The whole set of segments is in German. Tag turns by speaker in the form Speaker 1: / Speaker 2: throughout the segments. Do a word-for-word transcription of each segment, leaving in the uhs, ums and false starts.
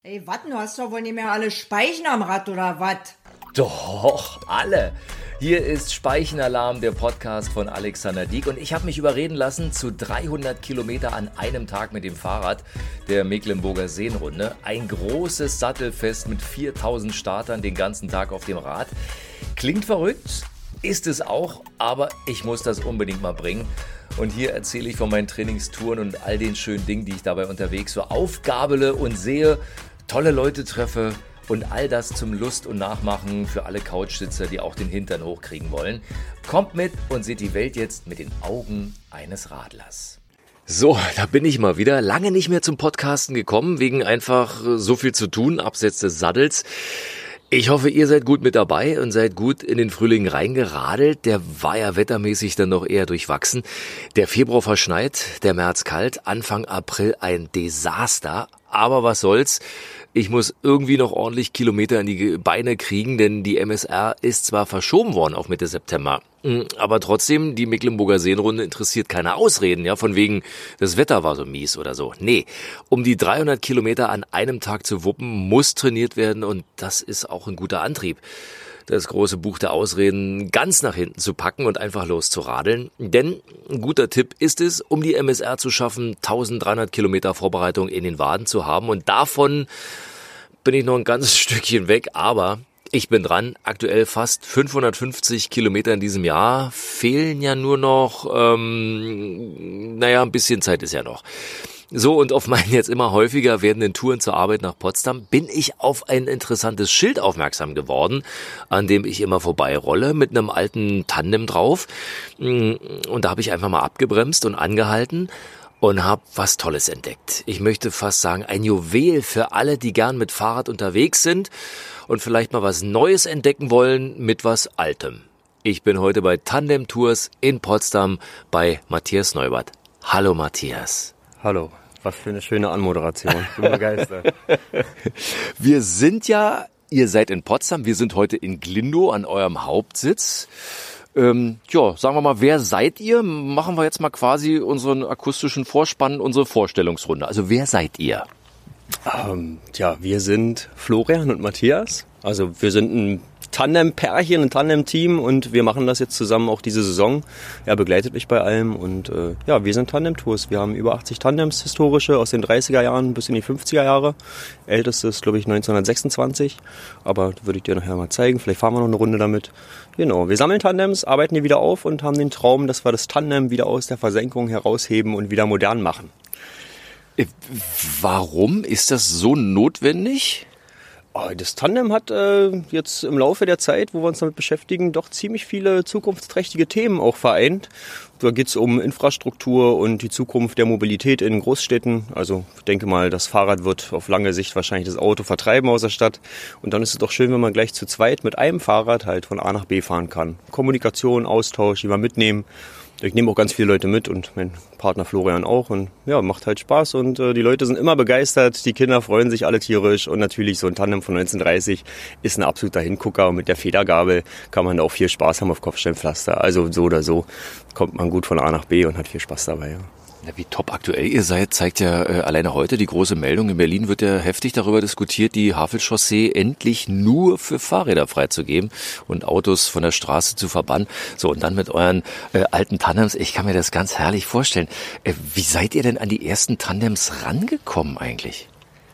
Speaker 1: Ey, was, du hast doch wohl nicht mehr alle Speichen am Rad, oder was?
Speaker 2: Doch, alle. Hier ist Speichenalarm, der Podcast von Alexander Dieck. Und ich habe mich überreden lassen zu dreihundert Kilometer an einem Tag mit dem Fahrrad der Mecklenburger Seenrunde. Ein großes Sattelfest mit viertausend Startern den ganzen Tag auf dem Rad. Klingt verrückt, ist es auch, aber ich muss das unbedingt mal bringen. Und hier erzähle ich von meinen Trainingstouren und all den schönen Dingen, die ich dabei unterwegs so aufgabele und sehe, tolle Leute treffe. Und all das zum Lust und Nachmachen für alle Couchsitzer, die auch den Hintern hochkriegen wollen. Kommt mit und seht die Welt jetzt mit den Augen eines Radlers. So, da bin ich mal wieder. Lange nicht mehr zum Podcasten gekommen, wegen einfach so viel zu tun, abseits des Sattels. Ich hoffe, ihr seid gut mit dabei und seid gut in den Frühling reingeradelt. Der war ja wettermäßig dann noch eher durchwachsen. Der Februar verschneit, der März kalt, Anfang April ein Desaster. Aber was soll's? Ich muss irgendwie noch ordentlich Kilometer in die Beine kriegen, denn die M S R ist zwar verschoben worden auf Mitte September, aber trotzdem, die Mecklenburger Seenrunde interessiert keine Ausreden, ja, von wegen, das Wetter war so mies oder so. Nee, um die dreihundert Kilometer an einem Tag zu wuppen, muss trainiert werden und das ist auch ein guter Antrieb. Das große Buch der Ausreden ganz nach hinten zu packen und einfach loszuradeln. Denn ein guter Tipp ist es, um die M S R zu schaffen, eintausenddreihundert Kilometer Vorbereitung in den Waden zu haben. Und davon bin ich noch ein ganzes Stückchen weg, aber ich bin dran. Aktuell fast fünfhundertfünfzig Kilometer in diesem Jahr. Fehlen ja nur noch, ähm, naja, ein bisschen Zeit ist ja noch. So, und auf meinen jetzt immer häufiger werdenden Touren zur Arbeit nach Potsdam bin ich auf ein interessantes Schild aufmerksam geworden, an dem ich immer vorbeirolle mit einem alten Tandem drauf. Und da habe ich einfach mal abgebremst und angehalten und habe was Tolles entdeckt. Ich möchte fast sagen, ein Juwel für alle, die gern mit Fahrrad unterwegs sind und vielleicht mal was Neues entdecken wollen mit was Altem. Ich bin heute bei Tandem Tours in Potsdam bei Matthias Neubert. Hallo Matthias.
Speaker 3: Hallo, was für eine schöne Anmoderation. Ich bin begeistert.
Speaker 2: Wir sind ja, ihr seid in Potsdam, wir sind heute in Glindow an eurem Hauptsitz. Ähm, ja, sagen wir mal, wer seid ihr? Machen wir jetzt mal quasi unseren akustischen Vorspann, unsere Vorstellungsrunde. Also wer seid ihr?
Speaker 3: Ähm, tja, wir sind Florian und Matthias. Also wir sind ein Tandem-Pärchen, ein Tandem-Team und wir machen das jetzt zusammen auch diese Saison. Er begleitet mich bei allem und äh, ja, wir sind Tandem-Tours. Wir haben über achtzig Tandems historische aus den dreißiger Jahren bis in die fünfziger Jahre. Ältestes, glaube ich, neunzehnhundertsechsundzwanzig. Aber würde ich dir nachher mal zeigen. Vielleicht fahren wir noch eine Runde damit. Genau, wir sammeln Tandems, arbeiten die wieder auf und haben den Traum, dass wir das Tandem wieder aus der Versenkung herausheben und wieder modern machen.
Speaker 2: Warum ist das so notwendig?
Speaker 3: Das Tandem hat äh, jetzt im Laufe der Zeit, wo wir uns damit beschäftigen, doch ziemlich viele zukunftsträchtige Themen auch vereint. Da geht es um Infrastruktur und die Zukunft der Mobilität in Großstädten. Also ich denke mal, das Fahrrad wird auf lange Sicht wahrscheinlich das Auto vertreiben aus der Stadt. Und dann ist es doch schön, wenn man gleich zu zweit mit einem Fahrrad halt von A nach B fahren kann. Kommunikation, Austausch, die wir mitnehmen. Ich nehme auch ganz viele Leute mit und mein Partner Florian auch und ja, macht halt Spaß und äh, die Leute sind immer begeistert, die Kinder freuen sich alle tierisch und natürlich so ein Tandem von neunzehnhundertdreißig ist ein absoluter Hingucker und mit der Federgabel kann man da auch viel Spaß haben auf Kopfsteinpflaster. Also so oder so kommt man gut von A nach B und hat viel Spaß dabei, ja.
Speaker 2: Ja, wie top aktuell ihr seid, zeigt ja äh, alleine heute die große Meldung. In Berlin wird ja heftig darüber diskutiert, die Havelchaussee endlich nur für Fahrräder freizugeben und Autos von der Straße zu verbannen. So, und dann mit euren äh, alten Tandems, ich kann mir das ganz herrlich vorstellen. Äh, wie seid ihr denn an die ersten Tandems rangekommen eigentlich?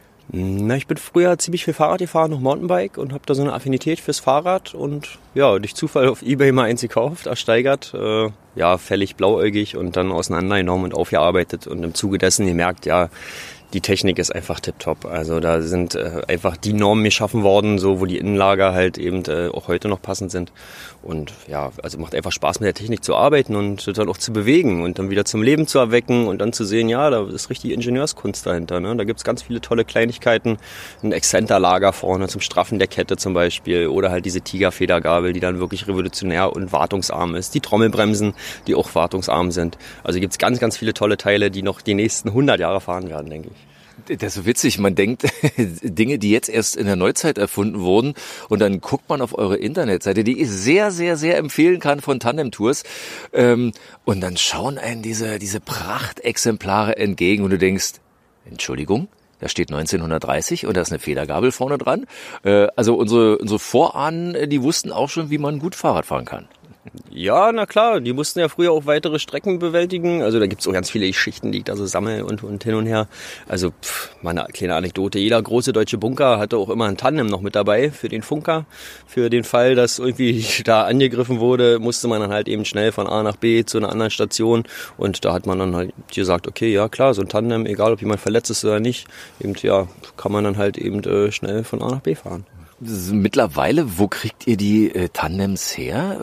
Speaker 3: Na, ich bin früher ziemlich viel Fahrrad gefahren, noch Mountainbike und habe da so eine Affinität fürs Fahrrad und ja, durch Zufall auf eBay mal eins gekauft, ersteigert, äh, ja, fällig blauäugig und dann auseinandergenommen und aufgearbeitet und im Zuge dessen gemerkt, ja, die Technik ist einfach tipptopp. Also da sind äh, einfach die Normen geschaffen worden, so wo die Innenlager halt eben äh, auch heute noch passend sind. Und ja, also macht einfach Spaß mit der Technik zu arbeiten und dann auch zu bewegen und dann wieder zum Leben zu erwecken und dann zu sehen, ja, da ist richtig Ingenieurskunst dahinter. Ne? Da gibt's ganz viele tolle Kleinigkeiten, ein Exzenterlager vorne zum Straffen der Kette zum Beispiel oder halt diese Tigerfedergabel, die dann wirklich revolutionär und wartungsarm ist. Die Trommelbremsen, die auch wartungsarm sind. Also gibt's ganz, ganz viele tolle Teile, die noch die nächsten hundert Jahre fahren werden, denke ich.
Speaker 2: Das ist so witzig, man denkt, Dinge, die jetzt erst in der Neuzeit erfunden wurden und dann guckt man auf eure Internetseite, die ich sehr, sehr, sehr empfehlen kann von Tandem Tours ähm, und dann schauen einen diese, diese Prachtexemplare entgegen und du denkst, Entschuldigung, da steht neunzehnhundertdreißig und da ist eine Federgabel vorne dran. Äh, also unsere, unsere Vorahnen, die wussten auch schon, wie man gut Fahrrad fahren kann.
Speaker 3: Ja, na klar, die mussten ja früher auch weitere Strecken bewältigen. Also da gibt's auch ganz viele Geschichten, die ich da so sammle und, und hin und her. Also pff, mal eine kleine Anekdote. Jeder große deutsche Bunker hatte auch immer ein Tandem noch mit dabei für den Funker. Für den Fall, dass irgendwie da angegriffen wurde, musste man dann halt eben schnell von A nach B zu einer anderen Station. Und da hat man dann halt gesagt, okay, ja klar, so ein Tandem, egal ob jemand verletzt ist oder nicht, eben ja, kann man dann halt eben äh, schnell von A nach B fahren.
Speaker 2: Mittlerweile, wo kriegt ihr die äh, Tandems her?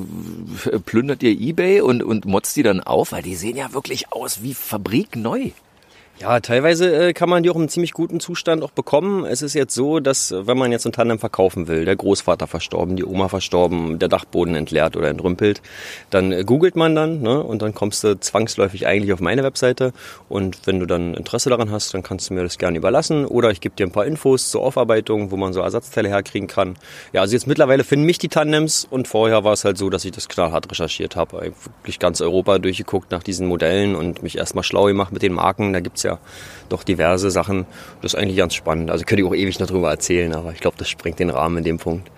Speaker 2: Äh, plündert ihr eBay und, und motzt die dann auf? Weil die sehen ja wirklich aus wie fabrikneu.
Speaker 3: Ja, teilweise äh, kann man die auch im ziemlich guten Zustand auch bekommen. Es ist jetzt so, dass wenn man jetzt ein Tandem verkaufen will, der Großvater verstorben, die Oma verstorben, der Dachboden entleert oder entrümpelt, dann äh, googelt man dann, ne, und dann kommst du zwangsläufig eigentlich auf meine Webseite. Und wenn du dann Interesse daran hast, dann kannst du mir das gerne überlassen. Oder ich gebe dir ein paar Infos zur Aufarbeitung, wo man so Ersatzteile herkriegen kann. Ja, also jetzt mittlerweile finden mich die Tandems und vorher war es halt so, dass ich das knallhart recherchiert habe. Wirklich ganz Europa durchgeguckt nach diesen Modellen und mich erstmal schlau gemacht mit den Marken. Da gibt's ja doch diverse Sachen. Das ist eigentlich ganz spannend. Also könnte ich auch ewig noch drüber erzählen, aber ich glaube, das sprengt den Rahmen in dem Punkt.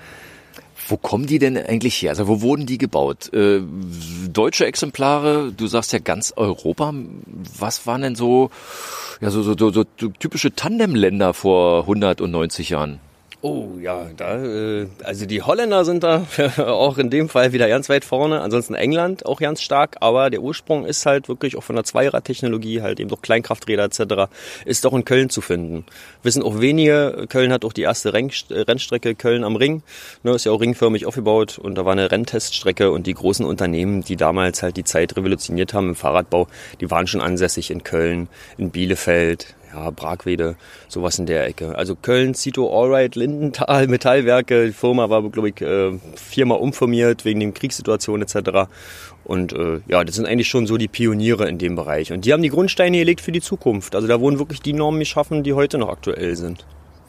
Speaker 2: Wo kommen die denn eigentlich her? Also wo wurden die gebaut? Äh, deutsche Exemplare, du sagst ja ganz Europa. Was waren denn so, ja, so, so, so, so typische Tandemländer vor hundertneunzig Jahren?
Speaker 3: Oh ja, da, äh, also die Holländer sind da auch in dem Fall wieder ganz weit vorne. Ansonsten England auch ganz stark, aber der Ursprung ist halt wirklich auch von der Zweiradtechnologie, halt eben doch Kleinkrafträder et cetera, ist doch in Köln zu finden. Wissen auch wenige, Köln hat auch die erste Rennstrecke Köln am Ring, ne, ist ja auch ringförmig aufgebaut und da war eine Rennteststrecke und die großen Unternehmen, die damals halt die Zeit revolutioniert haben im Fahrradbau, die waren schon ansässig in Köln, in Bielefeld, ja, Bragwede, sowas in der Ecke. Also Köln, Cito, Allride, Lindenthal, Metallwerke. Die Firma war, glaube ich, äh, viermal umformiert wegen den Kriegssituationen et cetera. Und äh, ja, das sind eigentlich schon so die Pioniere in dem Bereich. Und die haben die Grundsteine gelegt für die Zukunft. Also da wurden wirklich die Normen geschaffen, die heute noch aktuell sind.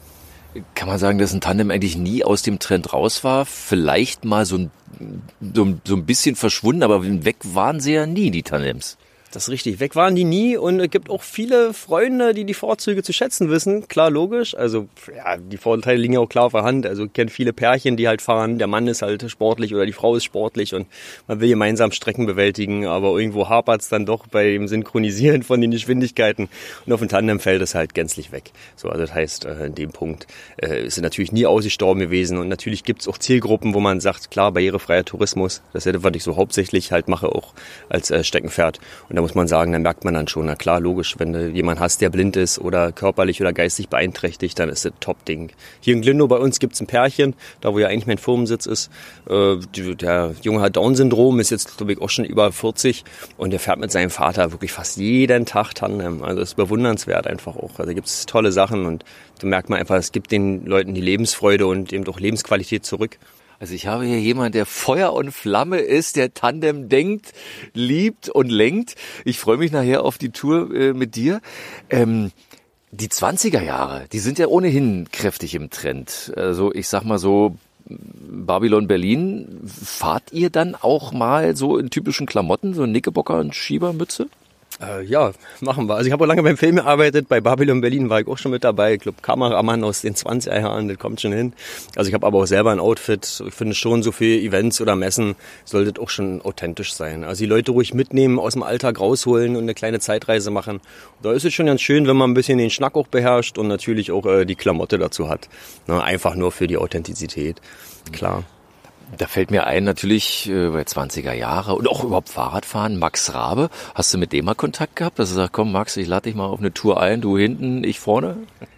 Speaker 2: Kann man sagen, dass ein Tandem eigentlich nie aus dem Trend raus war? Vielleicht mal so ein, so, so ein bisschen verschwunden, aber weg waren sie ja nie, die Tandems.
Speaker 3: Das ist richtig. Weg waren die nie und es gibt auch viele Freunde, die die Vorzüge zu schätzen wissen. Klar, logisch. Also ja, die Vorteile liegen ja auch klar auf der Hand. Also ich kenne viele Pärchen, die halt fahren. Der Mann ist halt sportlich oder die Frau ist sportlich und man will gemeinsam Strecken bewältigen, aber irgendwo hapert es dann doch bei dem Synchronisieren von den Geschwindigkeiten und auf dem Tandem fällt es halt gänzlich weg. So, also das heißt, in dem Punkt äh, ist es natürlich nie ausgestorben gewesen und natürlich gibt es auch Zielgruppen, wo man sagt, klar, barrierefreier Tourismus, das ist ja, was ich so hauptsächlich halt mache, auch als äh, Steckenpferd. Und da muss man sagen, da merkt man dann schon, na klar, logisch, wenn du jemanden hast, der blind ist oder körperlich oder geistig beeinträchtigt, dann ist das Top-Ding. Hier in Glindow bei uns gibt's ein Pärchen, da wo ja eigentlich mein Firmensitz ist. Äh, der Junge hat Down-Syndrom, ist jetzt, glaube ich, auch schon über vierzig und der fährt mit seinem Vater wirklich fast jeden Tag Tandem. Also das ist bewundernswert einfach auch. Also da gibt's tolle Sachen und da merkt man einfach, es gibt den Leuten die Lebensfreude und eben doch Lebensqualität zurück.
Speaker 2: Also ich habe hier jemanden, der Feuer und Flamme ist, der Tandem denkt, liebt und lenkt. Ich freue mich nachher auf die Tour äh, mit dir. Ähm, die zwanziger Jahre, die sind ja ohnehin kräftig im Trend. Also ich sag mal so, Babylon Berlin, fahrt ihr dann auch mal so in typischen Klamotten, so Knickerbocker und Schiebermütze?
Speaker 3: Äh, ja, machen wir. Also ich habe auch lange beim Film gearbeitet, bei Babylon Berlin war ich auch schon mit dabei. Ich glaube, Kameramann aus den zwanziger Jahren, das kommt schon hin. Also ich habe aber auch selber ein Outfit. Ich finde schon, so für Events oder Messen sollte das auch schon authentisch sein. Also die Leute ruhig mitnehmen, aus dem Alltag rausholen und eine kleine Zeitreise machen. Da ist es schon ganz schön, wenn man ein bisschen den Schnack auch beherrscht und natürlich auch äh, die Klamotte dazu hat. Na, einfach nur für die Authentizität, klar.
Speaker 2: Da fällt mir ein, natürlich äh, bei zwanziger Jahre und auch überhaupt Fahrradfahren, Max Rabe. Hast du mit dem mal Kontakt gehabt, dass du sagst, komm Max, ich lade dich mal auf eine Tour ein, du hinten, ich vorne?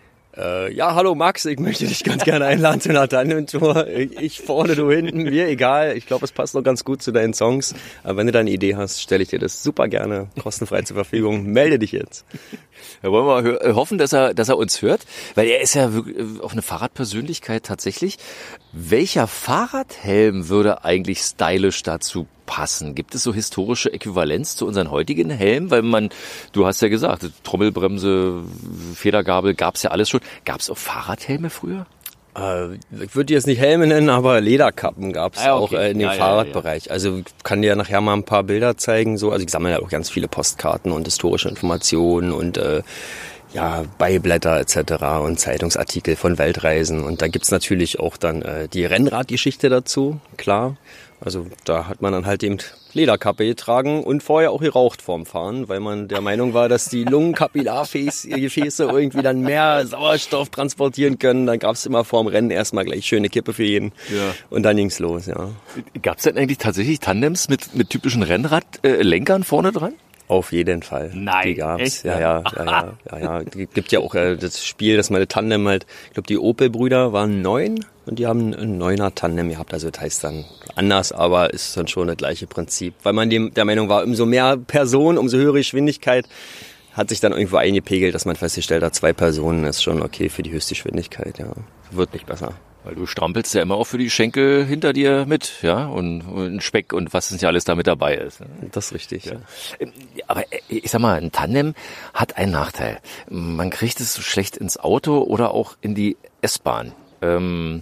Speaker 3: Äh, ja, hallo Max, ich möchte dich ganz gerne einladen zu einer Tandem-Tour. Ich vorne, du hinten, mir egal. Ich glaube, es passt noch ganz gut zu deinen Songs. Aber wenn du da eine Idee hast, stelle ich dir das super gerne kostenfrei zur Verfügung. Melde dich jetzt.
Speaker 2: Ja, wollen wir mal hoffen, dass er, dass er uns hört, weil er ist ja wirklich auch eine Fahrradpersönlichkeit tatsächlich. Welcher Fahrradhelm würde eigentlich stylisch dazu passen? Gibt es so historische Äquivalenz zu unseren heutigen Helmen? Weil man, du hast ja gesagt, Trommelbremse, Federgabel, gab's ja alles schon. Gab's auch Fahrradhelme früher?
Speaker 3: Äh, ich würde die jetzt nicht Helme nennen, aber Lederkappen gab's ah, okay. auch äh, in dem ja, Fahrradbereich. Ja, ja. Also ich kann dir nachher mal ein paar Bilder zeigen. So, also ich sammle ja auch ganz viele Postkarten und historische Informationen und äh, ja, Beiblätter et cetera und Zeitungsartikel von Weltreisen. Und da gibt's natürlich auch dann äh, die Rennradgeschichte dazu, klar. Also da hat man dann halt eben Lederkappe getragen und vorher auch geraucht vorm Fahren, weil man der Meinung war, dass die Lungenkapillargefäße irgendwie dann mehr Sauerstoff transportieren können. Dann gab's immer vorm Rennen erstmal gleich schöne Kippe für jeden. Ja. Und dann ging's los, ja.
Speaker 2: Gab's denn eigentlich tatsächlich Tandems mit, mit typischen Rennradlenkern äh, vorne dran?
Speaker 3: Auf jeden Fall.
Speaker 2: Nein,
Speaker 3: die gab's.
Speaker 2: Echt?
Speaker 3: Ja, ja, ja, ja, ja, ja. Es gibt ja auch äh, das Spiel, dass meine Tandem halt, ich glaube, die Opel-Brüder waren neun und die haben ein neuner Tandem gehabt. Also das heißt dann anders, aber ist dann schon das gleiche Prinzip. Weil man dem, der Meinung war, umso mehr Personen, umso höhere Geschwindigkeit, hat sich dann irgendwo eingepegelt, dass man festgestellt hat, zwei Personen ist schon okay für die höchste Geschwindigkeit. Ja, wird nicht besser.
Speaker 2: Weil du strampelst ja immer auch für die Schenkel hinter dir mit, ja, und, und Speck und was ja alles da mit dabei ist.
Speaker 3: Das ist richtig, ja.
Speaker 2: ja. Aber ich sag mal, ein Tandem hat einen Nachteil. Man kriegt es so schlecht ins Auto oder auch in die S-Bahn. Ähm,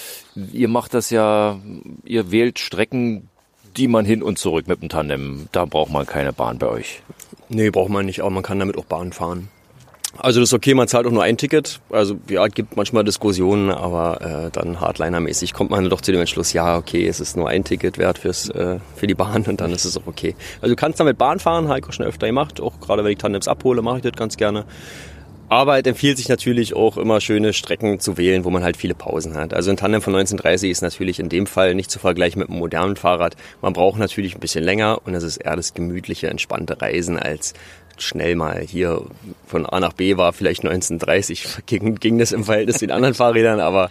Speaker 2: ihr macht das ja, ihr wählt Strecken, die man hin und zurück mit dem Tandem. Da braucht man keine Bahn bei euch.
Speaker 3: Nee, braucht man nicht, aber man kann damit auch Bahn fahren. Also das ist okay, man zahlt auch nur ein Ticket. Also ja, es gibt manchmal Diskussionen, aber äh, dann Hardliner-mäßig kommt man doch zu dem Entschluss, ja, okay, es ist nur ein Ticket wert fürs äh, für die Bahn und dann ist es auch okay. Also du kannst damit Bahn fahren, habe ich auch schon öfter gemacht. Auch gerade wenn ich Tandems abhole, mache ich das ganz gerne. Aber es empfiehlt sich natürlich auch immer schöne Strecken zu wählen, wo man halt viele Pausen hat. Also ein Tandem von neunzehnhundertdreißig ist natürlich in dem Fall nicht zu vergleichen mit einem modernen Fahrrad. Man braucht natürlich ein bisschen länger und es ist eher das gemütliche, entspannte Reisen als schnell mal hier von A nach B war vielleicht neunzehnhundertdreißig, ging, ging das im Verhältnis zu den anderen Fahrrädern, aber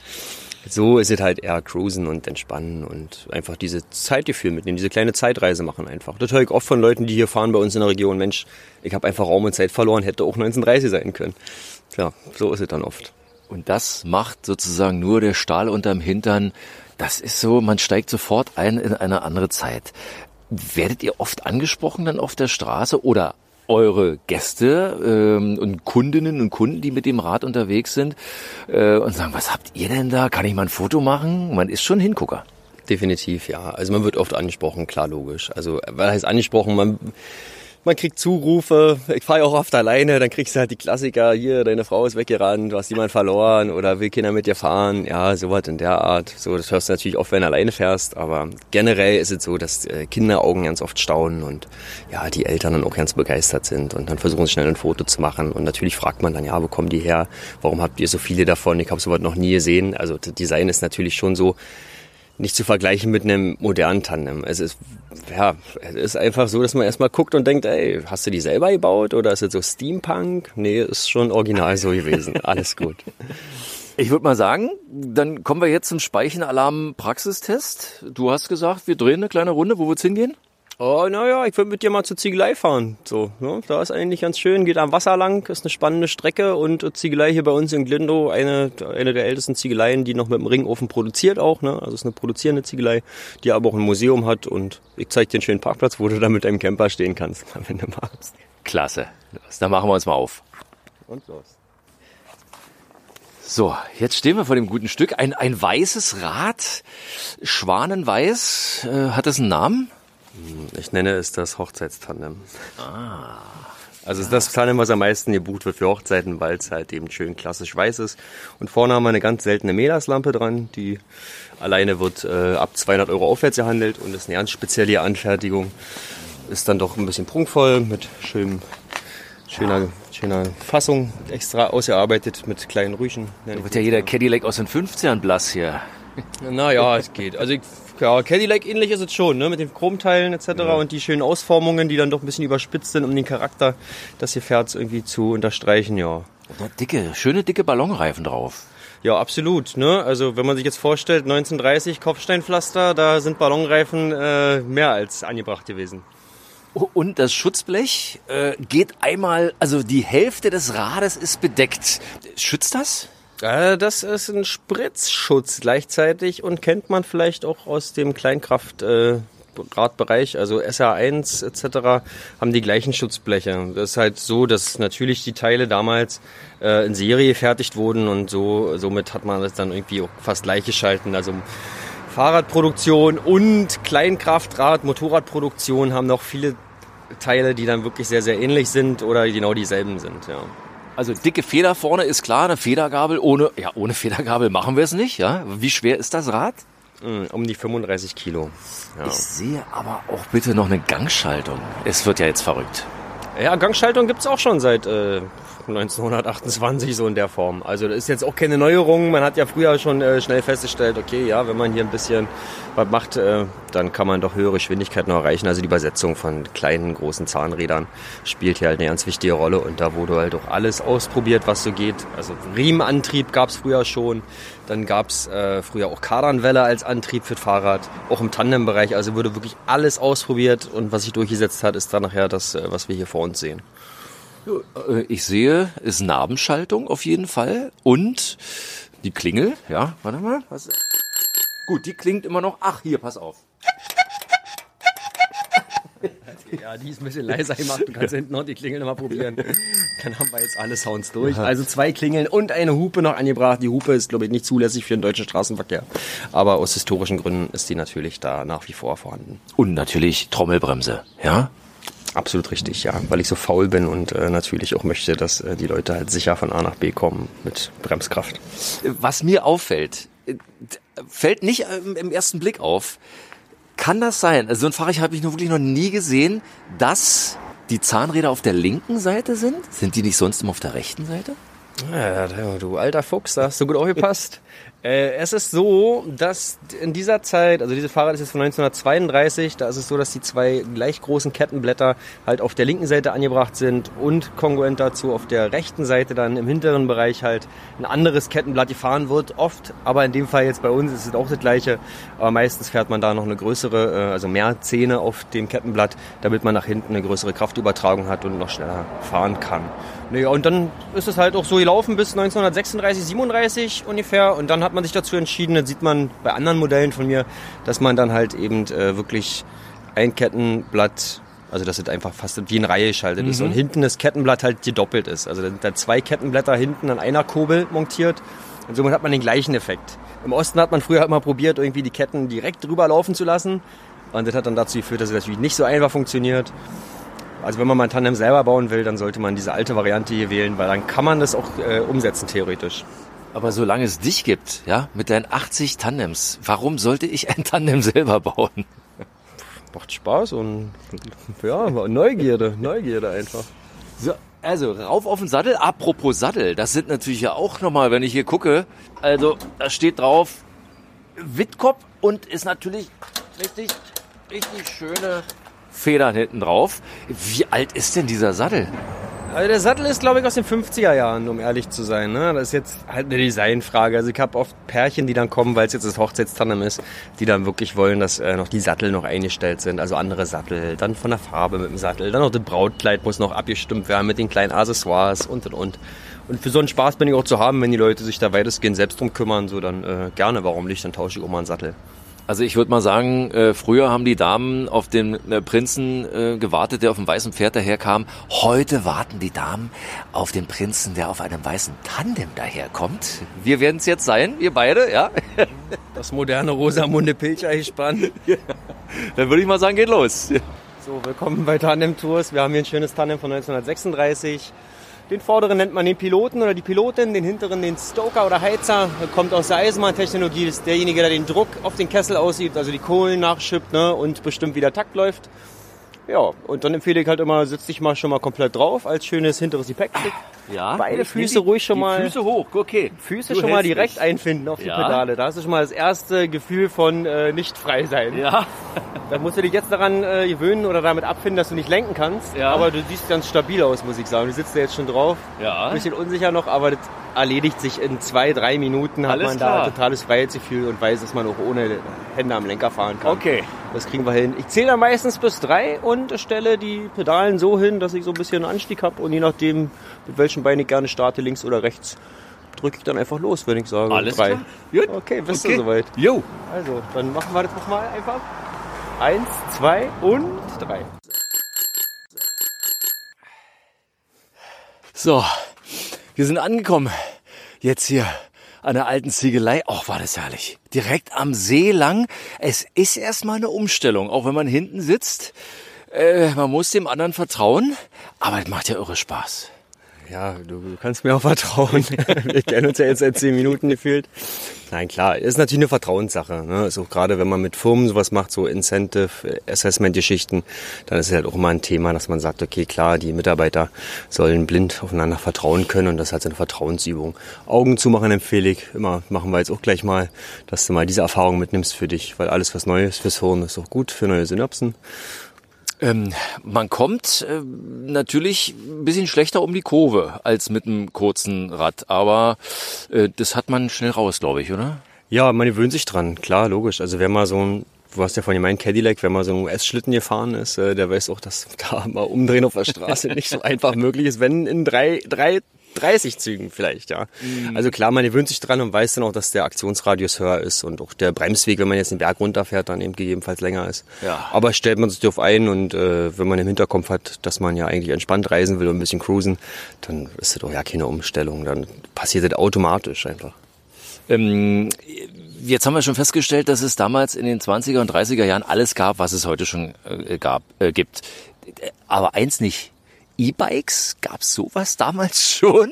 Speaker 3: so ist es halt eher cruisen und entspannen und einfach diese Zeitgefühl mitnehmen, diese kleine Zeitreise machen einfach. Das höre ich oft von Leuten, die hier fahren bei uns in der Region, Mensch, ich habe einfach Raum und Zeit verloren, hätte auch neunzehnhundertdreißig sein können. Ja, so ist es dann oft.
Speaker 2: Und das macht sozusagen nur der Stahl unterm Hintern. Das ist so, man steigt sofort ein in eine andere Zeit. Werdet ihr oft angesprochen dann auf der Straße oder eure Gäste ähm, und Kundinnen und Kunden, die mit dem Rad unterwegs sind äh, und sagen, was habt ihr denn da? Kann ich mal ein Foto machen? Man ist schon ein Hingucker.
Speaker 3: Definitiv, ja. Also man wird oft angesprochen, klar, logisch. Also was heißt angesprochen? Man Man kriegt Zurufe, ich fahre ja auch oft alleine, dann kriegst du halt die Klassiker, hier, deine Frau ist weggerannt, du hast jemanden verloren oder will Kinder mit dir fahren, ja, sowas in der Art. So, das hörst du natürlich oft, wenn du alleine fährst, aber generell ist es so, dass Kinderaugen ganz oft staunen und ja, die Eltern dann auch ganz begeistert sind und dann versuchen sie schnell ein Foto zu machen und natürlich fragt man dann, ja, wo kommen die her, warum habt ihr so viele davon, ich habe sowas noch nie gesehen, also das Design ist natürlich schon so, nicht zu vergleichen mit einem modernen Tandem. Es ist, ja, es ist einfach so, dass man erstmal guckt und denkt, ey, hast du die selber gebaut oder ist es so Steampunk? Nee, ist schon original so gewesen. Alles gut.
Speaker 2: Ich würde mal sagen, dann kommen wir jetzt zum Speichenalarm-Praxistest. Du hast gesagt, wir drehen eine kleine Runde. Wo wird's hingehen?
Speaker 3: Oh, naja, ich würde mit dir mal zur Ziegelei fahren. So, ne? Da ist eigentlich ganz schön, geht am Wasser lang, ist eine spannende Strecke und Ziegelei hier bei uns in Glindow, eine, eine der ältesten Ziegeleien, die noch mit dem Ringofen produziert auch, ne? Also es ist eine produzierende Ziegelei, die aber auch ein Museum hat und ich zeige dir einen schönen Parkplatz, wo du da mit deinem Camper stehen kannst, wenn du magst.
Speaker 2: Klasse. Dann machen wir uns mal auf.
Speaker 3: Und los.
Speaker 2: So, jetzt stehen wir vor dem guten Stück. Ein, ein weißes Rad, Schwanenweiß, äh, hat das einen Namen?
Speaker 3: Ich nenne es das Hochzeitstandem. Ah. Also es ist das Tandem, was am meisten gebucht wird für Hochzeiten, weil es halt eben schön klassisch weiß ist. Und vorne haben wir eine ganz seltene Melaslampe dran, die alleine wird äh, ab zweihundert Euro aufwärts gehandelt und ist eine ganz spezielle Anfertigung. Ist dann doch ein bisschen prunkvoll mit schön, schöner, schöner Fassung, extra ausgearbeitet mit kleinen Rüchen.
Speaker 2: Da wird ja jeder Cadillac aus den fünfzigern blass hier.
Speaker 3: Naja, es geht. Also ich, ja, Cadillac ähnlich ist es schon, ne? Mit den Chromteilen et cetera. Ja. Und die schönen Ausformungen, die dann doch ein bisschen überspitzt sind, um den Charakter des Gefährts irgendwie zu unterstreichen, ja.
Speaker 2: Da dicke, schöne dicke Ballonreifen drauf.
Speaker 3: Ja, absolut. Ne? Also wenn man sich jetzt vorstellt, neunzehnhundertdreißig Kopfsteinpflaster, da sind Ballonreifen äh, mehr als angebracht gewesen.
Speaker 2: Und das Schutzblech äh, geht einmal, also die Hälfte des Rades ist bedeckt. Schützt das?
Speaker 3: Das ist ein Spritzschutz gleichzeitig und kennt man vielleicht auch aus dem Kleinkraftradbereich, also S R eins et cetera haben die gleichen Schutzbleche. Das ist halt so, dass natürlich die Teile damals äh, in Serie gefertigt wurden und so somit hat man das dann irgendwie auch fast gleich geschalten. Also Fahrradproduktion und Kleinkraftrad, Motorradproduktion haben noch viele Teile, die dann wirklich sehr, sehr ähnlich sind oder genau dieselben sind, ja.
Speaker 2: Also dicke Feder vorne ist klar, eine Federgabel. Ohne, ja, ohne Federgabel machen wir es nicht. Ja? Wie schwer ist das Rad?
Speaker 3: Um die fünfunddreißig Kilo. Ja.
Speaker 2: Ich sehe aber auch bitte noch eine Gangschaltung. Es wird ja jetzt verrückt.
Speaker 3: Ja, Gangschaltung gibt's auch schon seit äh, neunzehnhundertachtundzwanzig so in der Form. Also das ist jetzt auch keine Neuerung. Man hat ja früher schon äh, schnell festgestellt, okay, ja, wenn man hier ein bisschen was macht, äh, dann kann man doch höhere Geschwindigkeiten noch erreichen. Also die Übersetzung von kleinen, großen Zahnrädern spielt hier halt eine ganz wichtige Rolle. Und da wurde halt auch alles ausprobiert, was so geht. Also Riemenantrieb gab's früher schon. Dann gab's äh, früher auch Kardanwelle als Antrieb für das Fahrrad, auch im Tandembereich. Also wurde wirklich alles ausprobiert. Und was sich durchgesetzt hat, ist dann nachher das, äh, was wir hier vor uns sehen.
Speaker 2: Ich sehe, ist Nabenschaltung auf jeden Fall. Und die Klingel, ja, warte mal. Was? Gut, die klingt immer noch. Ach, hier, pass auf.
Speaker 3: Ja, die ist ein bisschen leiser gemacht. Du kannst hinten noch die Klingel noch mal probieren. Dann haben wir jetzt alle Sounds durch. Also zwei Klingeln und eine Hupe noch angebracht. Die Hupe ist, glaube ich, nicht zulässig für den deutschen Straßenverkehr. Aber aus historischen Gründen ist die natürlich da nach wie vor vorhanden.
Speaker 2: Und natürlich Trommelbremse, ja?
Speaker 3: Absolut richtig, ja. Weil ich so faul bin und äh, natürlich auch möchte, dass äh, die Leute halt sicher von A nach B kommen mit Bremskraft.
Speaker 2: Was mir auffällt, fällt nicht im ersten Blick auf. Kann das sein? Also so ein Fahrrad habe ich nur wirklich noch nie gesehen, dass die Zahnräder auf der linken Seite sind. Sind die nicht sonst immer auf der rechten Seite?
Speaker 3: Ja, du alter Fuchs, da hast du gut aufgepasst. äh, es ist so, dass in dieser Zeit, also dieses Fahrrad ist jetzt von neunzehnhundertzweiunddreißig, da ist es so, dass die zwei gleich großen Kettenblätter halt auf der linken Seite angebracht sind und kongruent dazu auf der rechten Seite dann im hinteren Bereich halt ein anderes Kettenblatt gefahren wird, oft, aber in dem Fall jetzt bei uns ist es auch das gleiche, aber meistens fährt man da noch eine größere, also mehr Zähne auf dem Kettenblatt, damit man nach hinten eine größere Kraftübertragung hat und noch schneller fahren kann. Naja, und dann ist es halt auch so gelaufen bis neunzehnhundertsechsunddreißig, siebenunddreißig ungefähr. Und dann hat man sich dazu entschieden, das sieht man bei anderen Modellen von mir, dass man dann halt eben äh, wirklich ein Kettenblatt, also dass es einfach fast wie in Reihe geschaltet mhm. ist. Und hinten das Kettenblatt halt gedoppelt ist. Also da sind da zwei Kettenblätter hinten an einer Kurbel montiert. Und somit hat man den gleichen Effekt. Im Osten hat man früher halt mal probiert, irgendwie die Ketten direkt drüber laufen zu lassen. Und das hat dann dazu geführt, dass es natürlich nicht so einfach funktioniert. Also wenn man mal ein Tandem selber bauen will, dann sollte man diese alte Variante hier wählen, weil dann kann man das auch äh, umsetzen, theoretisch.
Speaker 2: Aber solange es dich gibt, ja, mit deinen achtzig Tandems, warum sollte ich ein Tandem selber bauen?
Speaker 3: Macht Spaß und ja, Neugierde, Neugierde einfach.
Speaker 2: So, also rauf auf den Sattel. Apropos Sattel, das sind natürlich ja auch nochmal, wenn ich hier gucke, also da steht drauf Wittkopf und ist natürlich richtig, richtig schöne Federn hinten drauf. Wie alt ist denn dieser Sattel?
Speaker 3: Also der Sattel ist, glaube ich, aus den fünfziger Jahren, um ehrlich zu sein. Ne? Das ist jetzt halt eine Designfrage. Also ich habe oft Pärchen, die dann kommen, weil es jetzt das Hochzeitstandem ist, die dann wirklich wollen, dass äh, noch die Sattel noch eingestellt sind. Also andere Sattel, dann von der Farbe mit dem Sattel. Dann noch das Brautkleid muss noch abgestimmt werden mit den kleinen Accessoires und und und. Und für so einen Spaß bin ich auch zu haben, wenn die Leute sich da weitestgehend selbst drum kümmern, so dann äh, gerne, warum nicht, dann tausche ich auch mal einen Sattel.
Speaker 2: Also ich würde mal sagen, äh, früher haben die Damen auf den äh, Prinzen äh, gewartet, der auf dem weißen Pferd daherkam. Heute warten die Damen auf den Prinzen, der auf einem weißen Tandem daherkommt. Wir werden es jetzt sein, wir beide, ja.
Speaker 3: Das moderne Rosamunde Pilcher-Gespann.
Speaker 2: Ja. Dann würde ich mal sagen, geht los.
Speaker 3: So, willkommen bei Tandem Tours. Wir haben hier ein schönes Tandem von neunzehnhundertsechsunddreißig. Den vorderen nennt man den Piloten oder die Pilotin, den hinteren den Stoker oder Heizer. Der kommt aus der Eisenbahntechnologie, das ist derjenige, der den Druck auf den Kessel ausübt, also die Kohlen nachschippt, ne, und bestimmt, wie der Takt läuft. Ja, und dann empfehle ich halt immer, setz dich mal schon mal komplett drauf, als schönes hinteres Gepäckstück.
Speaker 2: Ja,
Speaker 3: beide Füße ruhig schon mal.
Speaker 2: Füße hoch, okay.
Speaker 3: Füße
Speaker 2: Du
Speaker 3: schon mal direkt
Speaker 2: dich.
Speaker 3: einfinden auf die
Speaker 2: Ja.
Speaker 3: Pedale. Da hast du schon mal das erste Gefühl von äh, nicht frei sein.
Speaker 2: Ja.
Speaker 3: Da musst du dich jetzt daran äh, gewöhnen oder damit abfinden, dass du nicht lenken kannst.
Speaker 2: Ja.
Speaker 3: Aber du siehst ganz stabil aus, muss ich sagen. Du sitzt da jetzt schon drauf.
Speaker 2: Ja.
Speaker 3: Ein bisschen unsicher noch, aber das erledigt sich in zwei, drei Minuten. Hat
Speaker 2: Alles
Speaker 3: man
Speaker 2: klar.
Speaker 3: da totales Freiheitsgefühl und weiß, dass man auch ohne Hände am Lenker fahren kann.
Speaker 2: Okay.
Speaker 3: Das kriegen wir hin. Ich zähle da meistens bis drei und stelle die Pedalen so hin, dass ich so ein bisschen einen Anstieg habe. Und je nachdem, mit welchem Bein ich gerne starte, links oder rechts, drücke ich dann einfach los, wenn ich sage
Speaker 2: Alles
Speaker 3: drei.
Speaker 2: klar. Gut.
Speaker 3: Okay, bist
Speaker 2: Okay.
Speaker 3: du soweit?
Speaker 2: Jo.
Speaker 3: Also, dann machen wir das nochmal einfach. Eins, zwei und drei.
Speaker 2: So, wir sind angekommen. Jetzt hier an der alten Ziegelei. Och, war das herrlich. Direkt am See lang. Es ist erstmal eine Umstellung, auch wenn man hinten sitzt. Äh, man muss dem anderen vertrauen, aber es macht ja irre Spaß.
Speaker 3: Ja, du, du kannst mir auch vertrauen. Wir kennen uns ja jetzt seit zehn Minuten gefühlt. Nein, klar, ist natürlich eine Vertrauenssache. Ne? Also gerade wenn man mit Firmen sowas macht, so Incentive, Assessment-Geschichten, dann ist es halt auch immer ein Thema, dass man sagt, okay, klar, die Mitarbeiter sollen blind aufeinander vertrauen können und das ist halt so eine Vertrauensübung. Augen zumachen empfehle ich immer, machen wir jetzt auch gleich mal, dass du mal diese Erfahrung mitnimmst für dich, weil alles, was Neues fürs Hirn ist, auch gut für neue Synapsen.
Speaker 2: Ähm, man kommt äh, natürlich ein bisschen schlechter um die Kurve als mit einem kurzen Rad, aber äh, das hat man schnell raus, glaube ich, oder?
Speaker 3: Ja, man gewöhnt sich dran, klar, logisch. Also wenn man so ein, du hast ja vorhin gemeint, Cadillac, wenn man so einen U S-Schlitten gefahren ist, äh, der weiß auch, dass da mal umdrehen auf der Straße nicht so einfach möglich ist, wenn in drei, drei, dreißig Zügen vielleicht, ja. Mhm. Also klar, man gewöhnt sich dran und weiß dann auch, dass der Aktionsradius höher ist und auch der Bremsweg, wenn man jetzt den Berg runterfährt, dann eben gegebenenfalls länger ist.
Speaker 2: Ja.
Speaker 3: Aber stellt man sich darauf ein und äh, wenn man im Hinterkopf hat, dass man ja eigentlich entspannt reisen will und ein bisschen cruisen, dann ist das doch ja keine Umstellung, dann passiert das automatisch einfach.
Speaker 2: Ähm, jetzt haben wir schon festgestellt, dass es damals in den zwanziger und dreißiger Jahren alles gab, was es heute schon äh, gab, äh, gibt. Aber eins nicht. E-Bikes? Gab's sowas damals schon?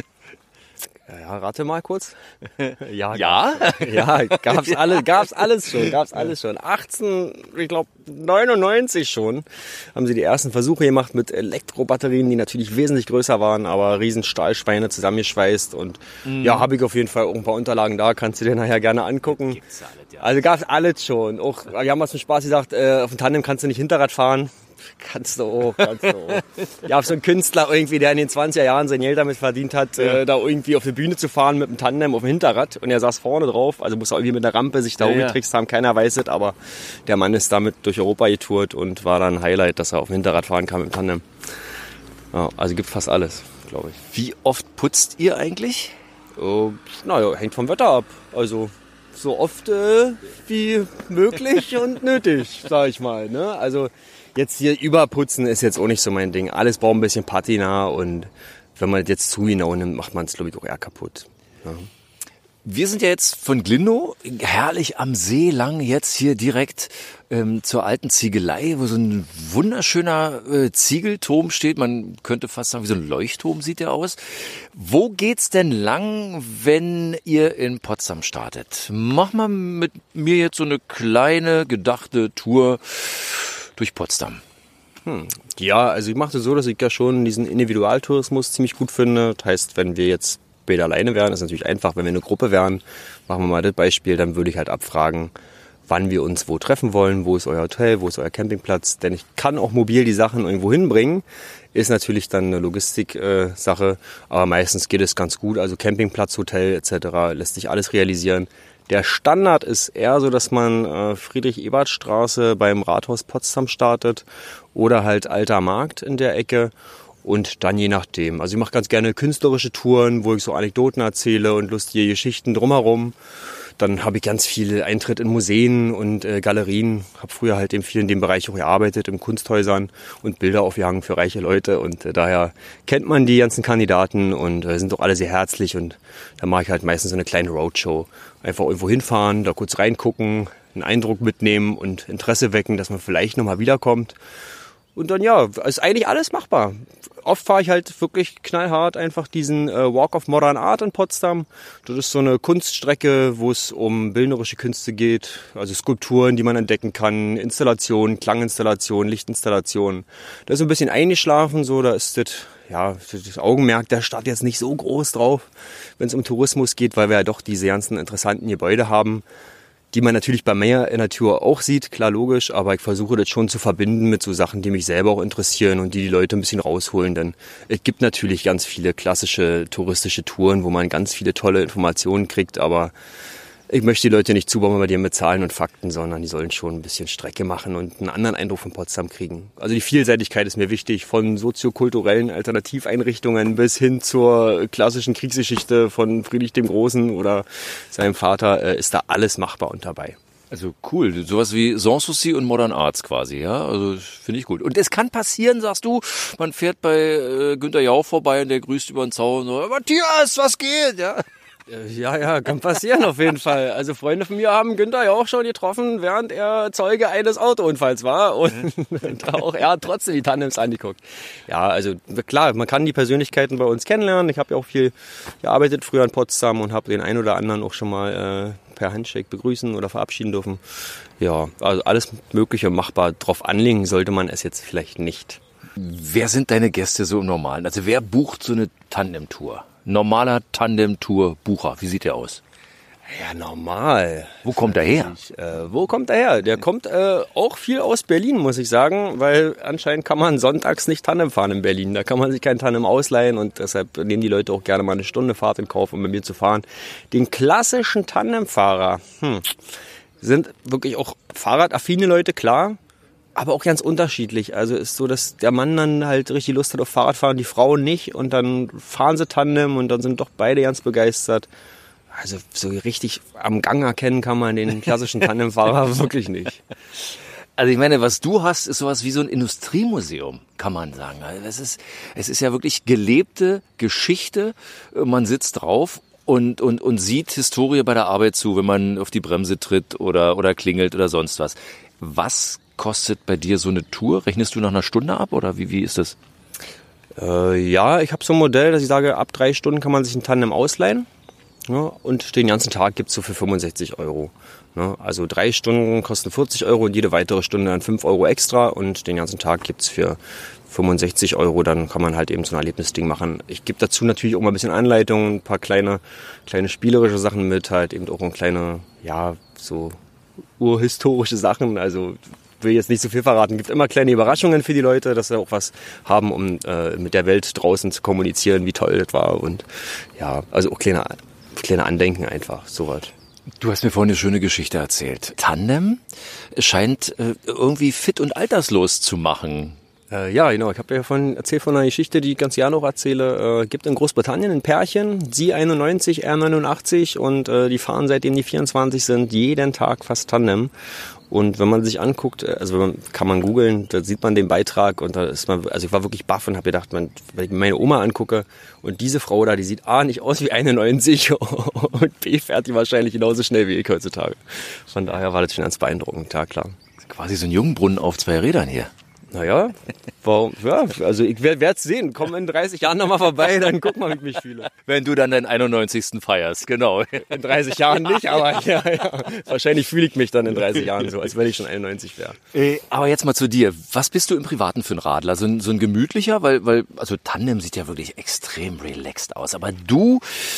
Speaker 3: Ja, rate mal kurz.
Speaker 2: Ja? Ja,
Speaker 3: ja gab's alle, gab's alles schon, gab's alles schon. achtzehn, ich glaube neunundneunzig schon, haben sie die ersten Versuche gemacht mit Elektrobatterien, die natürlich wesentlich größer waren, aber riesen Stahlschweine zusammengeschweißt und mhm. ja, habe ich auf jeden Fall auch ein paar Unterlagen da, kannst du dir nachher gerne angucken. Gibt's alles, ja. Also gab's alles schon. Auch, wir haben mal zum Spaß gesagt, äh, auf dem Tandem kannst du nicht Hinterrad fahren. Kannst du auch, kannst du auch. Ja, so ein Künstler irgendwie, der in den zwanziger Jahren sein Geld damit verdient hat, ja. äh, da irgendwie auf die Bühne zu fahren mit einem Tandem auf dem Hinterrad und er saß vorne drauf, also muss er irgendwie mit einer Rampe sich da ja, hochgetrickst haben, keiner weiß es, aber der Mann ist damit durch Europa getourt und war dann ein Highlight, dass er auf dem Hinterrad fahren kann mit dem Tandem. Ja, also gibt fast alles, glaube ich.
Speaker 2: Wie oft putzt ihr eigentlich?
Speaker 3: Äh, naja, hängt vom Wetter ab, also so oft äh, wie möglich und nötig, sag ich mal, ne? Also jetzt hier überputzen ist jetzt auch nicht so mein Ding. Alles braucht ein bisschen Patina und wenn man das jetzt zu genau nimmt, macht man es, glaube ich, auch eher kaputt. Ja.
Speaker 2: Wir sind ja jetzt von Glindow herrlich am See lang jetzt hier direkt ähm, zur alten Ziegelei, wo so ein wunderschöner äh, Ziegelturm steht. Man könnte fast sagen, wie so ein Leuchtturm sieht der aus. Wo geht's denn lang, wenn ihr in Potsdam startet? Mach mal mit mir jetzt so eine kleine gedachte Tour durch Potsdam.
Speaker 3: Hm. Ja, also ich mache das so, dass ich ja schon diesen Individualtourismus ziemlich gut finde. Das heißt, wenn wir jetzt beide alleine wären, ist natürlich einfach. Wenn wir eine Gruppe wären, machen wir mal das Beispiel, dann würde ich halt abfragen, wann wir uns wo treffen wollen, wo ist euer Hotel, wo ist euer Campingplatz. Denn ich kann auch mobil die Sachen irgendwo hinbringen. Ist natürlich dann eine Logistik-Sache, äh, aber meistens geht es ganz gut. Also Campingplatz, Hotel et cetera lässt sich alles realisieren. Der Standard ist eher so, dass man äh, Friedrich-Ebert-Straße beim Rathaus Potsdam startet oder halt Alter Markt in der Ecke und dann je nachdem. Also ich mache ganz gerne künstlerische Touren, wo ich so Anekdoten erzähle und lustige Geschichten drumherum. Dann habe ich ganz viel Eintritt in Museen und äh, Galerien. Habe früher halt eben viel in dem Bereich auch gearbeitet, in Kunsthäusern und Bilder aufgehangen für reiche Leute. Und äh, daher kennt man die ganzen Kandidaten und äh, sind doch alle sehr herzlich. Und da mache ich halt meistens so eine kleine Roadshow. Einfach irgendwo hinfahren, da kurz reingucken, einen Eindruck mitnehmen und Interesse wecken, dass man vielleicht nochmal wiederkommt. Und dann ja, ist eigentlich alles machbar. Oft fahre ich halt wirklich knallhart einfach diesen äh, Walk of Modern Art in Potsdam. Das ist so eine Kunststrecke, wo es um bildnerische Künste geht, also Skulpturen, die man entdecken kann, Installationen, Klanginstallationen, Lichtinstallationen. Da ist so ein bisschen eingeschlafen, so da ist das, ja, das Augenmerk der Stadt jetzt nicht so groß drauf, wenn es um Tourismus geht, weil wir ja doch diese ganzen interessanten Gebäude haben, die man natürlich bei Meer in der Natur auch sieht, klar logisch, aber ich versuche das schon zu verbinden mit so Sachen, die mich selber auch interessieren und die die Leute ein bisschen rausholen, denn es gibt natürlich ganz viele klassische touristische Touren, wo man ganz viele tolle Informationen kriegt, aber ich möchte die Leute nicht zubombardieren mit Zahlen und Fakten, sondern die sollen schon ein bisschen Strecke machen und einen anderen Eindruck von Potsdam kriegen. Also die Vielseitigkeit ist mir wichtig, von soziokulturellen Alternativeinrichtungen bis hin zur klassischen Kriegsgeschichte von Friedrich dem Großen oder seinem Vater, ist da alles machbar und dabei.
Speaker 2: Also cool, sowas wie Sanssouci und Modern Arts quasi, ja, also finde ich gut. Und es kann passieren, sagst du, man fährt bei äh, Günther Jauch vorbei und der grüßt über den Zaun, so, Matthias, was geht, ja?
Speaker 3: Ja, ja, kann passieren auf jeden Fall. Also Freunde von mir haben Günther ja auch schon getroffen, während er Zeuge eines Autounfalls war. Und auch er hat trotzdem die Tandems angeguckt. Ja, also klar, man kann die Persönlichkeiten bei uns kennenlernen. Ich habe ja auch viel gearbeitet früher in Potsdam und habe den einen oder anderen auch schon mal äh, per Handshake begrüßen oder verabschieden dürfen. Ja, also alles Mögliche machbar. Drauf anlegen sollte man es jetzt vielleicht nicht.
Speaker 2: Wer sind deine Gäste so im Normalen? Also wer bucht so eine Tandem-Tour? Normaler Tandem-Tour-Bucher, wie sieht der aus?
Speaker 3: Ja, normal.
Speaker 2: Wo kommt er her?
Speaker 3: Äh, wo kommt er her? Der kommt äh, auch viel aus Berlin, muss ich sagen, weil anscheinend kann man sonntags nicht Tandem fahren in Berlin. Da kann man sich kein Tandem ausleihen und deshalb nehmen die Leute auch gerne mal eine Stunde Fahrt in Kauf, um mit mir zu fahren. Den klassischen Tandemfahrer hm, sind wirklich auch fahrradaffine Leute, klar. Aber auch ganz unterschiedlich. Also ist so, dass der Mann dann halt richtig Lust hat auf Fahrradfahren, die Frau nicht. Und dann fahren sie Tandem und dann sind doch beide ganz begeistert. Also so richtig am Gang erkennen kann man den klassischen Tandemfahrer wirklich nicht.
Speaker 2: Also ich meine, was du hast, ist sowas wie so ein Industriemuseum, kann man sagen. Also es ist, es ist ja wirklich gelebte Geschichte. Man sitzt drauf und, und, und sieht Historie bei der Arbeit zu, wenn man auf die Bremse tritt oder, oder klingelt oder sonst was. Was kostet bei dir so eine Tour? Rechnest du nach einer Stunde ab oder wie, wie ist das?
Speaker 3: Äh, ja, ich habe so ein Modell, dass ich sage, ab drei Stunden kann man sich ein Tandem ausleihen. Ja, und den ganzen Tag gibt's so für fünfundsechzig Euro. Ja, also drei Stunden kosten vierzig Euro und jede weitere Stunde dann fünf Euro extra. Und den ganzen Tag gibt's für fünfundsechzig Euro. Dann kann man halt eben so ein Erlebnisding machen. Ich gebe dazu natürlich auch mal ein bisschen Anleitung, ein paar kleine, kleine spielerische Sachen mit, halt eben auch ein kleine, ja, so urhistorische Sachen. Also will jetzt nicht so viel verraten. Gibt immer kleine Überraschungen für die Leute, dass sie auch was haben, um äh, mit der Welt draußen zu kommunizieren, wie toll das war. Und ja, also auch kleine, kleine Andenken einfach, sowas.
Speaker 2: Du hast mir vorhin eine schöne Geschichte erzählt. Tandem scheint äh, irgendwie fit und alterslos zu machen.
Speaker 3: Äh, ja, genau. Ich habe ja von erzählt von einer Geschichte, die ich ganz gerne auch erzähle. Äh, gibt in Großbritannien ein Pärchen, sie einundneunzig, er neunundachtzig und äh, die fahren seitdem die vierundzwanzig sind jeden Tag fast Tandem. Und wenn man sich anguckt, also wenn man, kann man googeln, da sieht man den Beitrag und da ist man, also ich war wirklich baff und habe gedacht, man, wenn ich mir meine Oma angucke und diese Frau da, die sieht A nicht aus wie einundneunzig und B fährt die wahrscheinlich genauso schnell wie ich heutzutage. Von daher war das schon ganz beeindruckend, ja klar.
Speaker 2: Quasi so ein Jungbrunnen auf zwei Rädern hier.
Speaker 3: Naja, warum, ja, also ich werde es sehen. Komm in dreißig Jahren nochmal vorbei, dann guck mal, wie ich mich fühle.
Speaker 2: Wenn du dann deinen einundneunzigsten feierst, genau.
Speaker 3: In dreißig Jahren nicht, aber ja, ja. Wahrscheinlich fühle ich mich dann in dreißig Jahren so, als wenn ich schon einundneunzig wäre.
Speaker 2: Äh, aber jetzt mal zu dir. Was bist du im Privaten für ein Radler? So ein, so ein gemütlicher? Weil, weil, also Tandem sieht ja wirklich extrem relaxed aus. Aber du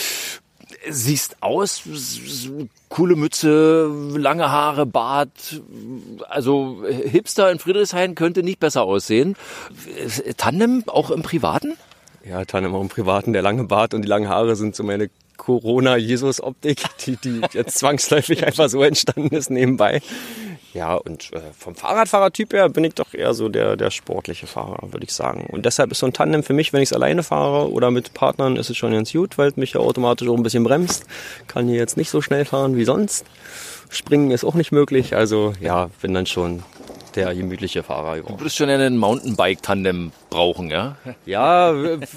Speaker 2: siehst aus, coole Mütze, lange Haare, Bart, also Hipster in Friedrichshain könnte nicht besser aussehen. Tandem auch im Privaten?
Speaker 3: Ja, Tandem auch im Privaten. Der lange Bart und die langen Haare sind so meine Corona-Jesus-Optik, die, die jetzt zwangsläufig einfach so entstanden ist nebenbei. Ja, und äh, vom Fahrradfahrertyp her bin ich doch eher so der, der sportliche Fahrer, würde ich sagen. Und deshalb ist so ein Tandem für mich, wenn ich es alleine fahre oder mit Partnern, ist es schon ganz gut, weil es mich ja automatisch auch ein bisschen bremst. Kann hier jetzt nicht so schnell fahren wie sonst. Springen ist auch nicht möglich. Also ja, bin dann schon der gemütliche Fahrer.
Speaker 2: Du würdest schon einen Mountainbike-Tandem brauchen, ja?
Speaker 3: Ja,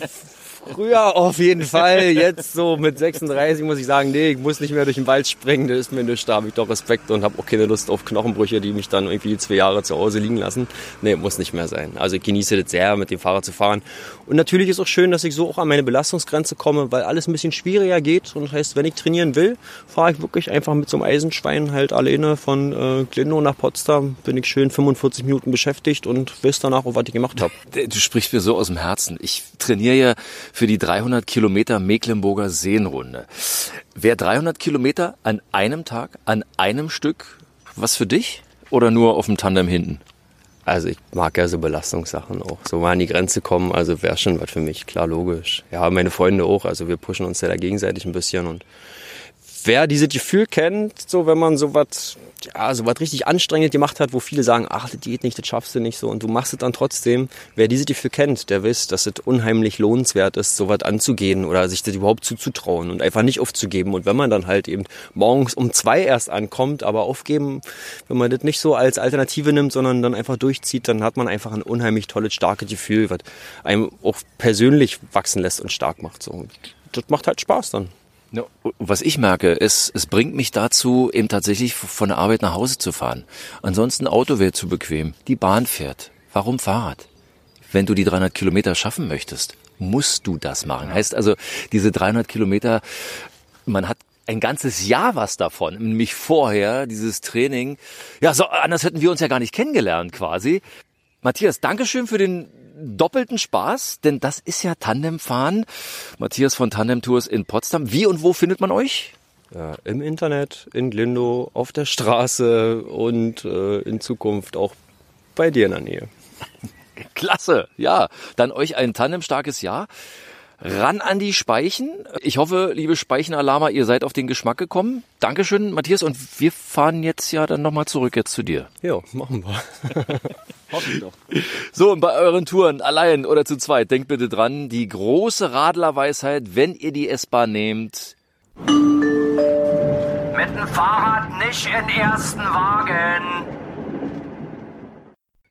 Speaker 3: früher auf jeden Fall. Jetzt so mit sechsunddreißig muss ich sagen, nee, ich muss nicht mehr durch den Wald springen. Das ist mir nichts, da habe ich doch Respekt und habe auch keine Lust auf Knochenbrüche, die mich dann irgendwie zwei Jahre zu Hause liegen lassen. Nee, muss nicht mehr sein. Also ich genieße das sehr, mit dem Fahrrad zu fahren. Und natürlich ist auch schön, dass ich so auch an meine Belastungsgrenze komme, weil alles ein bisschen schwieriger geht. Und das heißt, wenn ich trainieren will, fahre ich wirklich einfach mit so einem Eisenschwein halt alleine von äh, Glindow nach Potsdam. Bin ich schön fünfundvierzig Minuten beschäftigt und weiß danach auch, was ich gemacht habe.
Speaker 2: Du sprichst mir so aus dem Herzen. Ich trainiere ja für die dreihundert Kilometer Mecklenburger Seenrunde. Wäre dreihundert Kilometer an einem Tag, an einem Stück was für dich oder nur auf dem Tandem hinten?
Speaker 3: Also ich mag ja so Belastungssachen auch. So mal an die Grenze kommen, also wäre schon was für mich, klar, logisch. Ja, meine Freunde auch, also wir pushen uns ja da gegenseitig ein bisschen. Und wer dieses Gefühl kennt, so wenn man so was, ja, so was richtig anstrengend gemacht hat, wo viele sagen, ach, das geht nicht, das schaffst du nicht so und du machst es dann trotzdem. Wer dieses Gefühl kennt, der weiß, dass es unheimlich lohnenswert ist, so was anzugehen oder sich das überhaupt zuzutrauen und einfach nicht aufzugeben. Und wenn man dann halt eben morgens um zwei erst ankommt, aber aufgeben, wenn man das nicht so als Alternative nimmt, sondern dann einfach durchzieht, dann hat man einfach ein unheimlich tolles, starkes Gefühl, was einem auch persönlich wachsen lässt und stark macht. So. Das macht halt Spaß dann.
Speaker 2: Was ich merke, es, es bringt mich dazu, eben tatsächlich von der Arbeit nach Hause zu fahren. Ansonsten Auto wäre zu bequem. Die Bahn fährt. Warum Fahrrad? Wenn du die dreihundert Kilometer schaffen möchtest, musst du das machen. Heißt also, diese dreihundert Kilometer, man hat ein ganzes Jahr was davon. Nämlich vorher, dieses Training. Ja, so anders hätten wir uns ja gar nicht kennengelernt quasi. Matthias, Dankeschön für den doppelten Spaß, denn das ist ja Tandemfahren. Matthias von Tandem Tours in Potsdam. Wie und wo findet man euch?
Speaker 3: Ja, im Internet, in Glindow, auf der Straße und äh, in Zukunft auch bei dir in der Nähe.
Speaker 2: Klasse, ja. Dann euch ein tandemstarkes Jahr. Ran an die Speichen. Ich hoffe, liebe Speichenalarmer, ihr seid auf den Geschmack gekommen. Dankeschön, Matthias. Und wir fahren jetzt ja dann nochmal zurück jetzt zu dir.
Speaker 3: Ja, machen wir. Hoffen doch.
Speaker 2: So, und bei euren Touren, allein oder zu zweit, denkt bitte dran, die große Radlerweisheit, wenn ihr die S-Bahn nehmt.
Speaker 4: Mit dem Fahrrad nicht in ersten Wagen.